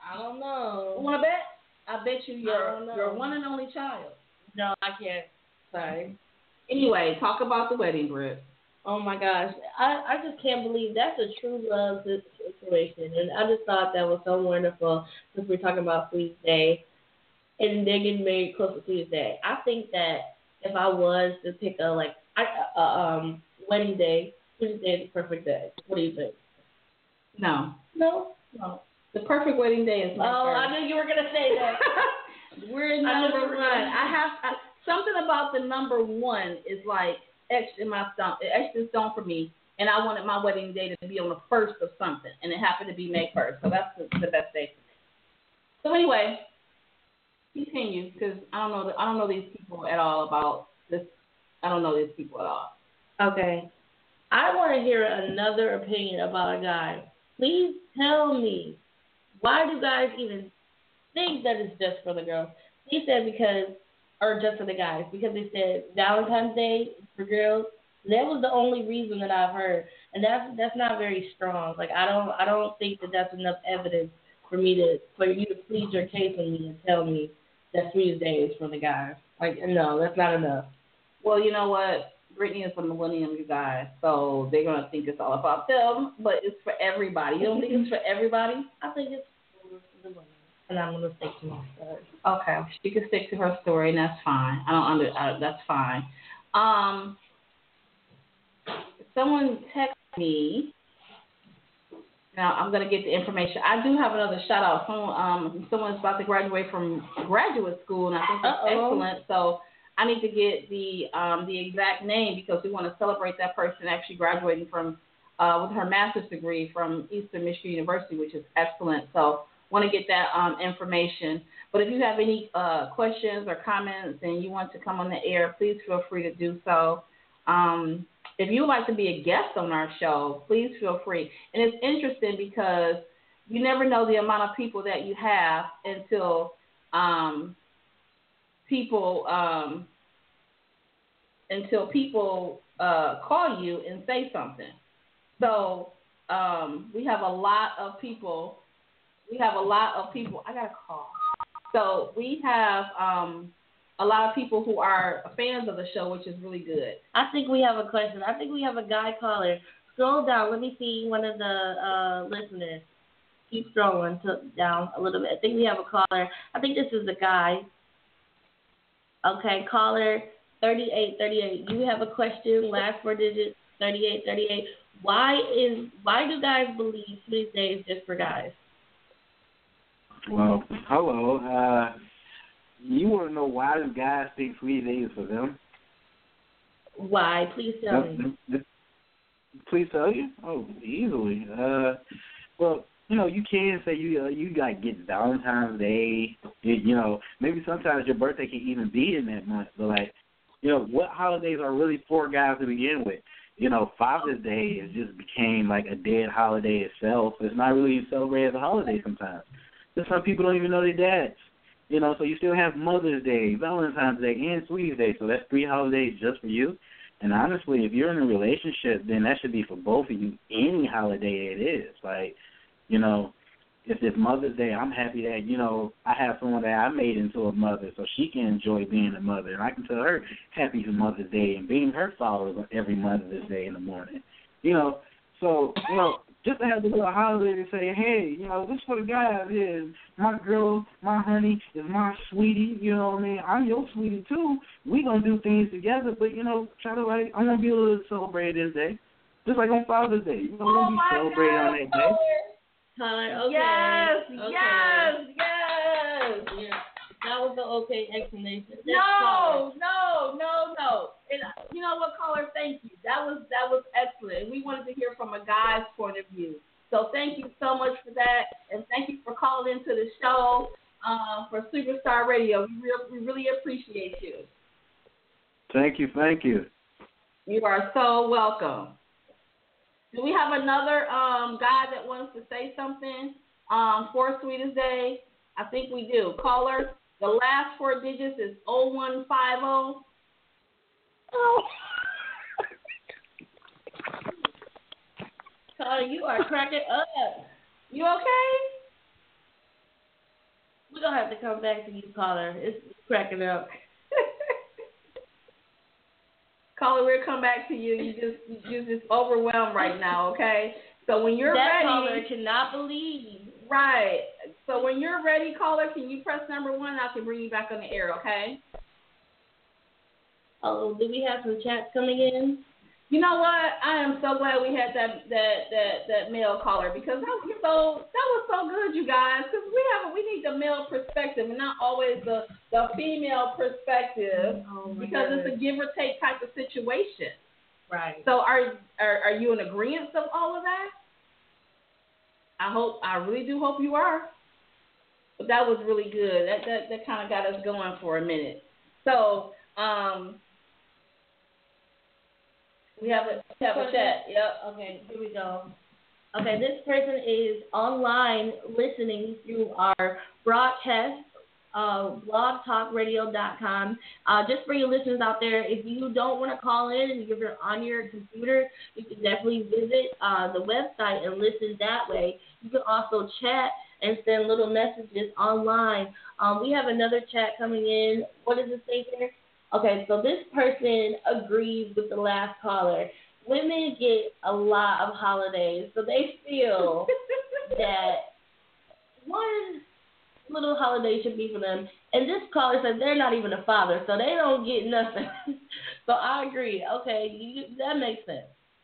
I don't know. You want to bet? I bet you your your one and only child. No, I can't. Sorry. Anyway, talk about the wedding, Britt. Oh my gosh, I, I just can't believe that's a true love situation, and I just thought that was so wonderful since we're talking about Sweetest Day, and they're getting married close to Sweetest Day. I think that if I was to pick a like I, uh, um wedding day, Sweetest Day is the perfect day. What do you think? No, no, no. The perfect wedding day is. Oh, first. I knew you were gonna say that. We're number one. I have I, something about the number one is like etched in my stone. It etched in stone for me, and I wanted my wedding day to be on the first of something, and it happened to be May first. So that's the, the best day for me. So anyway, continue because I don't know. The, I don't know these people at all about this. I don't know these people at all. Okay, I want to hear another opinion about a guy. Please tell me, why do guys even think that it's just for the girls? He said because, or just for the guys, because they said Valentine's Day for girls. That was the only reason that I've heard, and that's that's not very strong. Like I don't I don't think that that's enough evidence for me to for you to plead your case on me and tell me that Sweetest Day is for the guys. Like no, that's not enough. Well, you know what? Brittany is a millennium, you guys, so they're gonna think it's all about them, but it's for everybody. You don't think it's for everybody? I think it's for the women, and I'm gonna stick to my story. Okay, she can stick to her story, and that's fine. I don't under. I, that's fine. Um, someone texted me. Now I'm gonna get the information. I do have another shout out. Someone, um, someone's about to graduate from graduate school, and I think that's Uh-oh. excellent. So I need to get the um, the exact name because we want to celebrate that person actually graduating from uh, with her master's degree from Eastern Michigan University, which is excellent. So want to get that um, information. But if you have any uh, questions or comments and you want to come on the air, please feel free to do so. Um, if you would like to be a guest on our show, please feel free. And it's interesting because you never know the amount of people that you have until um, people um, until people uh, call you and say something. So um, we have a lot of people. We have a lot of people. I got a call. So we have um, a lot of people who are fans of the show, which is really good. I think we have a question. I think we have a guy caller. Scroll down. Let me see one of the uh, listeners. Keep scrolling to, down a little bit. I think we have a caller. I think this is a guy. Okay, caller thirty-eight thirty-eight. You have a question. Last four digits thirty-eight thirty-eight. Why is why do guys believe Sweetest Day is just for guys? Well, hello. Uh, you want to know why do guys think Sweetest Day is for them? Why? Please tell no, me. No, please tell you? Oh, easily. Uh, well, you know, you can say you uh, you like get Valentine's Day. You, you know, maybe sometimes your birthday can even be in that month. But like, you know, what holidays are really for guys to begin with? You know, Father's Day has just became like a dead holiday itself. It's not really celebrated as a holiday sometimes. Some people don't even know their dads. You know, so you still have Mother's Day, Valentine's Day, and Sweetest Day. So that's three holidays just for you. And honestly, if you're in a relationship, then that should be for both of you, any holiday it is. Like, you know, if it's Mother's Day, I'm happy that, you know, I have someone that I made into a mother so she can enjoy being a mother. And I can tell her happy for Mother's Day and being her followers every Mother's Day in the morning. You know, so, you know, just to have the little holiday to say, hey, you know, this for the guys is my girl, my honey, is my sweetie, you know what I mean? I'm your sweetie too. We gonna do things together, but you know, try to like I wanna be able to celebrate this day. Just like on Father's Day. You know, we're gonna be oh celebrating God. on that day. Tyler, okay. Yes, okay. yes, yes. Yeah. That was the okay explanation. That's no, no, no, no. And you know what, caller? Thank you. That was that was excellent. We wanted to hear from a guy's point of view. So thank you so much for that, and thank you for calling into the show uh, for Superstar Radio. We really, we really appreciate you. Thank you, thank you. You are so welcome. Do we have another um, guy that wants to say something um, for Sweetest Day? I think we do. Caller, the last four digits is oh one five oh. Oh. Tyler, you are cracking up. You okay? gonna have to come back to you, caller. It's cracking up. Caller, we'll come back to you. You just you just overwhelmed right now, okay? So when you're that ready, caller cannot believe. Right. So when you're ready, caller, can you press number one? I can bring you back on the air, okay? Oh, do we have some chats coming in? You know what? I am so glad we had that that that, that male caller because that was so that was so good, you guys. Because we have we need the male perspective and not always the the female perspective oh because goodness. it's a give or take type of situation. Right. So are are are you in agreement of all of that? I hope I really do hope you are. But that was really good. That that that kind of got us going for a minute. So um. We have a we have a chat. Yep. Okay, here we go. Okay, this person is online listening through our broadcast, uh, blog talk radio dot com. Uh, just for your listeners out there, if you don't want to call in and you're on your computer, you can definitely visit uh, the website and listen that way. You can also chat and send little messages online. Um, we have another chat coming in. What does it say there? Okay, so this person agrees with the last caller. Women get a lot of holidays, so they feel that one little holiday should be for them. And this caller said they're not even a father, so they don't get nothing. So I agree. Okay, you, that makes sense.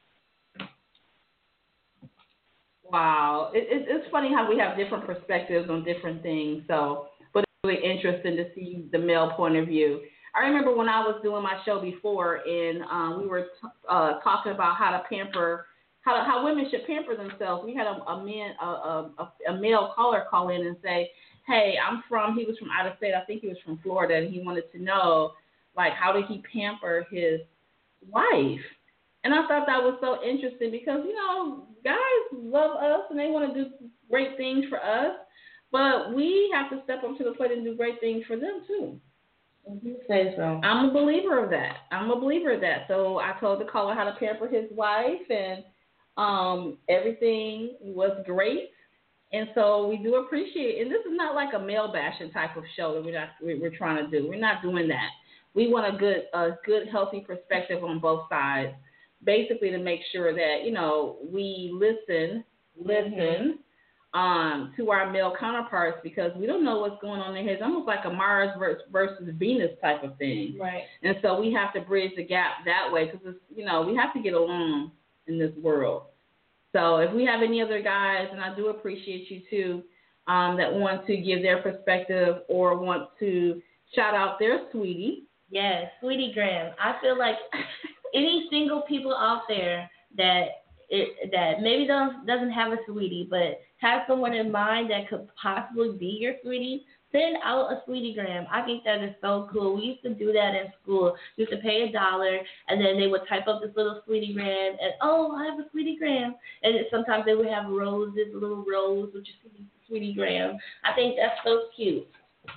Wow. It, it, it's funny how we have different perspectives on different things, so, but it's really interesting to see the male point of view. I remember when I was doing my show before, and um, we were t- uh, talking about how to pamper, how to, how women should pamper themselves. We had a, a man, a, a, a male caller call in and say, "Hey, I'm from." He was from out of state. I think he was from Florida, and he wanted to know, like, how did he pamper his wife? And I thought that was so interesting because you know, guys love us and they want to do great things for us, but we have to step up to the plate and do great things for them too. You say so. I'm a believer of that. I'm a believer of that. So I told the caller how to pamper his wife, and um, everything was great. And so we do appreciate. And this is not like a male bashing type of show that we're not we're trying to do. We're not doing that. We want a good a good healthy perspective on both sides, basically to make sure that you know we listen listen. Mm-hmm. Um, to our male counterparts because we don't know what's going on in here. It's almost like a Mars versus Venus type of thing. Right. And so we have to bridge the gap that way because, you know, we have to get along in this world. So if we have any other guys, and I do appreciate you too, um, that want to give their perspective or want to shout out their sweetie. Yes, Sweetie Graham. I feel like any single people out there that it, that maybe don't, doesn't have a sweetie, but have someone in mind that could possibly be your sweetie, send out a Sweetie Gram. I think that is so cool. We used to do that in school. We used to pay a dollar, and then they would type up this little Sweetie Gram, and, oh, I have a Sweetie Gram. And it, sometimes they would have roses, a little rose, which is Sweetie Gram. I think that's so cute.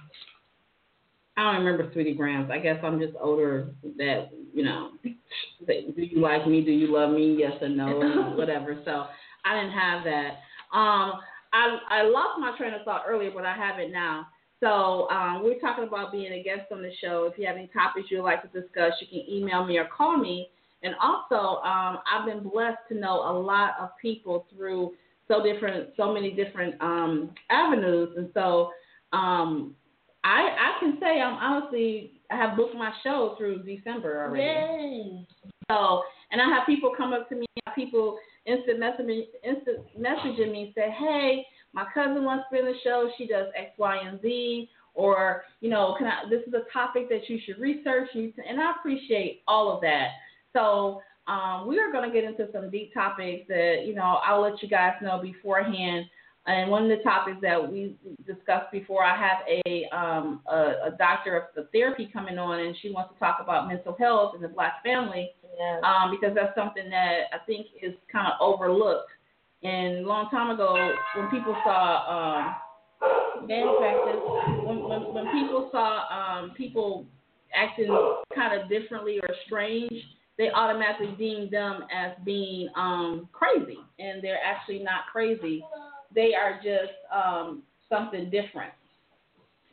I don't remember Sweetie Grams. I guess I'm just older that, you know, do you like me? Do you love me? Yes or no, whatever. So I didn't have that. Um, I I lost my train of thought earlier, but I have it now. So um, we're talking about being a guest on the show. If you have any topics you'd like to discuss, you can email me or call me. And also, um, I've been blessed to know a lot of people through so different, so many different um, avenues. And so um, I I can say I'm honestly I have booked my show through December already. Yay! So and I have people come up to me, people instant messaging, instant messaging me, say, hey, my cousin wants to be on the show. She does X, Y, and Z. Or, you know, can I, this is a topic that you should research. And I appreciate all of that. So um, we are going to get into some deep topics that, you know, I'll let you guys know beforehand. And one of the topics that we discussed before, I have a, um, a, a doctor of the therapy coming on, and she wants to talk about mental health in the Black family. Yeah. Um, because that's something that I think is kind of overlooked. And a long time ago, when people saw um, band practice, when, when, when people saw um, people acting kind of differently or strange, they automatically deemed them as being um, crazy. And they're actually not crazy. They are just um, something different.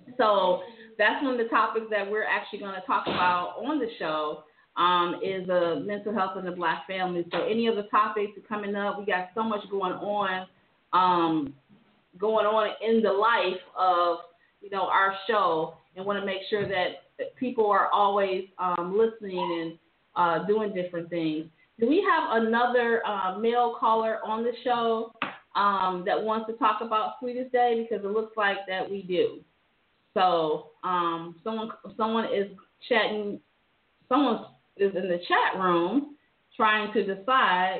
So that's one of the topics that we're actually going to talk about on the show. Um, is uh, mental health in the Black family. So any of the topics are coming up. We got so much going on, um, going on in the life of, you know, our show, and want to make sure that people are always um, listening and uh, doing different things. Do we have another uh, male caller on the show um, that wants to talk about Sweetest Day? Because it looks like that we do. So um, someone someone is chatting. Someone is in the chat room trying to decide.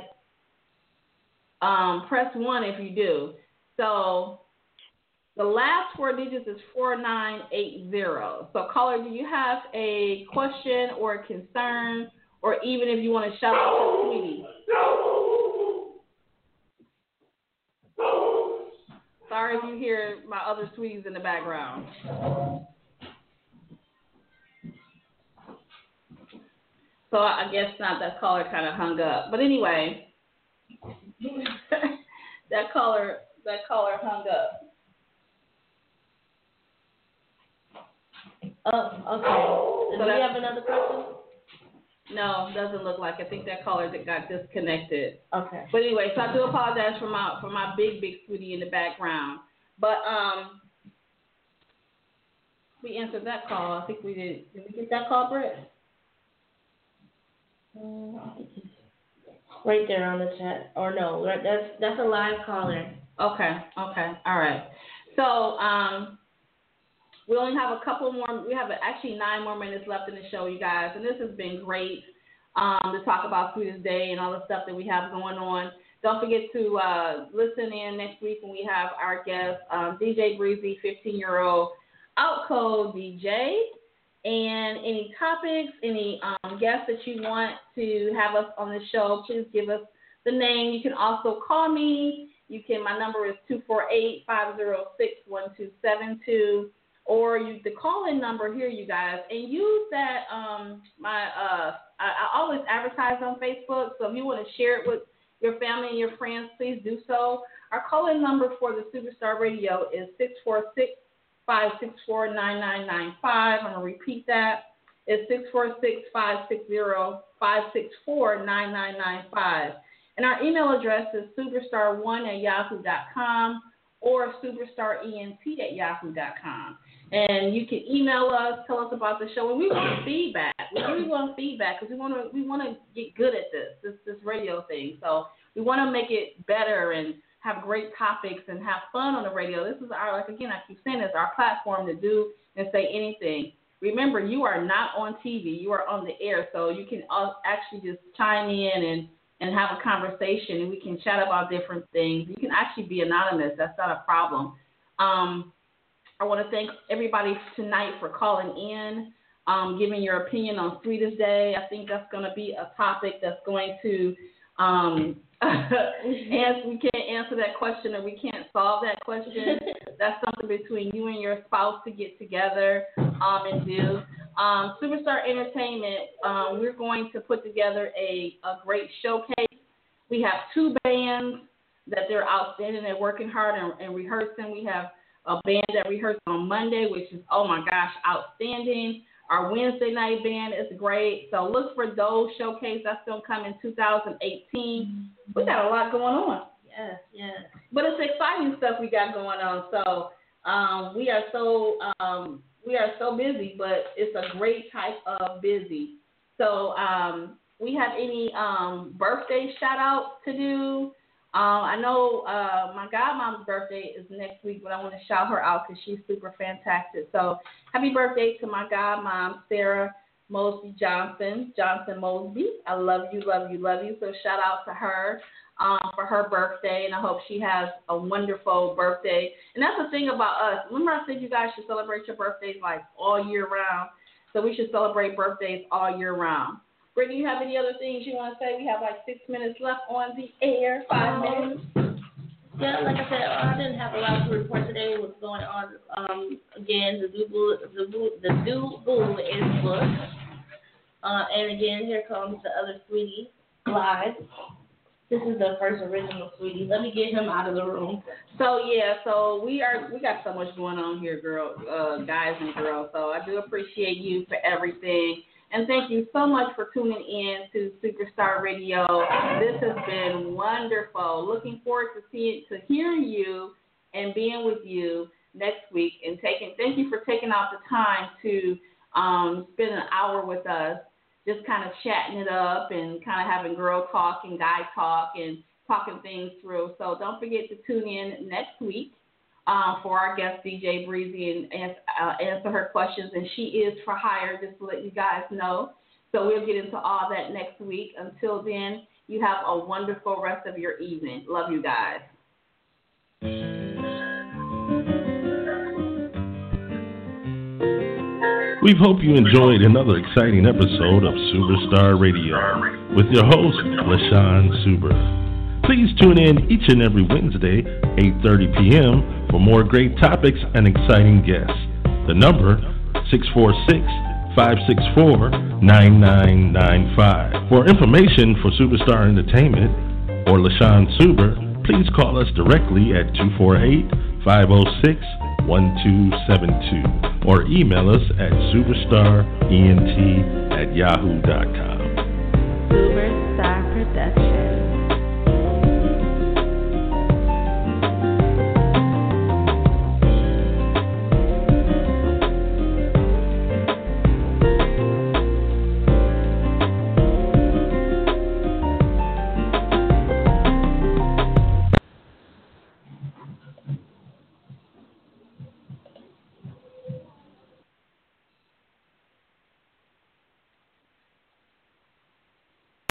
Um, press one if you do. So the last four digits is four nine eight zero. So caller, do you have a question or a concern, or even if you want to shout out to Sweetie? Sorry if you hear my other sweeties in the background. So I guess not. That caller kind of hung up. But anyway, that caller that caller hung up. Oh, okay. Do So we that, have another person? No, doesn't look like. I think that caller that got disconnected. Okay. But anyway, so I do apologize for my for my big big sweetie in the background. But um, we answered that call. I think we did. Did we get that call, Britt? Right there on the chat. Or no, right, that's that's a live caller. Okay, okay, all right. So um, we only have a couple more. We have actually nine more minutes left in the show, you guys, and this has been great um, to talk about Sweetest Day and all the stuff that we have going on. Don't forget to uh, listen in next week when we have our guest, um, D J Breezy, fifteen-year-old Outcode D J. And any topics, any um, guests that you want to have us on the show, please give us the name. You can also call me. You can. My number is two four eight, five zero six, one two seven two. Or you the call-in number here, you guys, and use that. Um, my uh, I, I always advertise on Facebook, so if you want to share it with your family and your friends, please do so. Our call-in number for the Superstar Radio is six four six, five six four, nine nine nine five. I'm going to repeat that. It's six four six, five six zero, five six four, nine nine nine five. And our email address is superstar one at yahoo dot com or superstarent at yahoo dot com. And you can email us, tell us about the show, and we want feedback. We really want feedback because we want to we want to get good at this this this radio thing. So we want to make it better and have great topics and have fun on the radio. This is our, like again, I keep saying this, our platform to do and say anything. Remember, you are not on T V. You are on the air, so you can actually just chime in and, and have a conversation, and we can chat about different things. You can actually be anonymous. That's not a problem. Um, I want to thank everybody tonight for calling in, um, giving your opinion on Sweetest Day. I think that's going to be a topic that's going to um, and we can't answer that question or we can't solve that question. That's something between you and your spouse to get together um, and do. Um, Superstar Entertainment, um, we're going to put together a, a great showcase. We have two bands that they're outstanding. They're working hard and, and rehearsing. We have a band that rehearsed on Monday, which is, oh, my gosh, outstanding. Our Wednesday night band is great. So look for those showcases. That's going to come in two thousand eighteen. We got a lot going on. Yes, yes. But it's exciting stuff we got going on. So um, we are so um, we are so busy, but it's a great type of busy. So um, we have any um, birthday shout-outs to do? Um, I know uh, my godmom's birthday is next week, but I want to shout her out because she's super fantastic. So happy birthday to my godmom, Sarah Mosby Johnson, Johnson Mosby. I love you, love you, love you. So shout out to her um, for her birthday, and I hope she has a wonderful birthday. And that's the thing about us. Remember I said you guys should celebrate your birthdays like all year round? So we should celebrate birthdays all year round. Brittany, you have any other things you want to say? We have like six minutes left on the air, five minutes. Yeah, like I said, I didn't have a lot to report today. What's going on? Um, again, the do boo, the boo, the do boo is booked. Uh, and again, here comes the other sweetie live. This is the first original, sweetie. Let me get him out of the room. So yeah, so we are we got so much going on here, girl, uh, guys and girls. So I do appreciate you for everything, and thank you so much for tuning in to Superstar Radio. This has been wonderful. Looking forward to seeing to hearing you and being with you next week. And taking thank you for taking out the time to um, spend an hour with us, just kind of chatting it up and kind of having girl talk and guy talk and talking things through. So don't forget to tune in next week uh, for our guest D J Breezy and answer, uh, answer her questions. And she is for hire, just to let you guys know. So we'll get into all that next week. Until then, you have a wonderful rest of your evening. Love you guys. We hope you enjoyed another exciting episode of Superstar Radio with your host, LaShawn Suber. Please tune in each and every Wednesday, eight thirty p.m. for more great topics and exciting guests. The number, six four six, five six four, nine nine nine five. For information for Superstar Entertainment or LaShawn Suber, please call us directly at two four eight, five oh six, one two seven two or email us at superstarent at yahoo dot com.